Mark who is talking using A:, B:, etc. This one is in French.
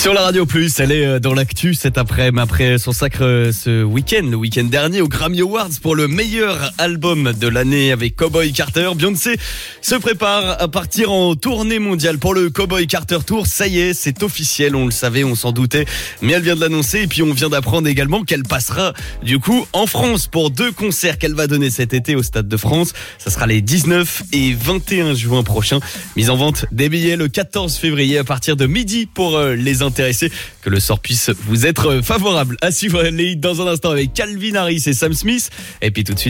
A: Sur la Radio Plus, elle est dans l'actu cet après-midi, après son sacre ce week-end, le week-end dernier aux Grammy Awards pour le meilleur album de l'année avec Cowboy Carter. Beyoncé se prépare à partir en tournée mondiale pour le Cowboy Carter Tour. Ça y est, c'est officiel, on le savait, on s'en doutait, mais elle vient de l'annoncer et puis on vient d'apprendre également qu'elle passera du coup en France pour 2 concerts qu'elle va donner cet été au Stade de France. Ça sera les 19 et 21 juin prochains. Mise en vente des billets le 14 février à partir de midi pour les intéressés. Que le sort puisse vous être favorable. À suivre les hits dans un instant avec Calvin Harris et Sam Smith. Et puis tout de suite,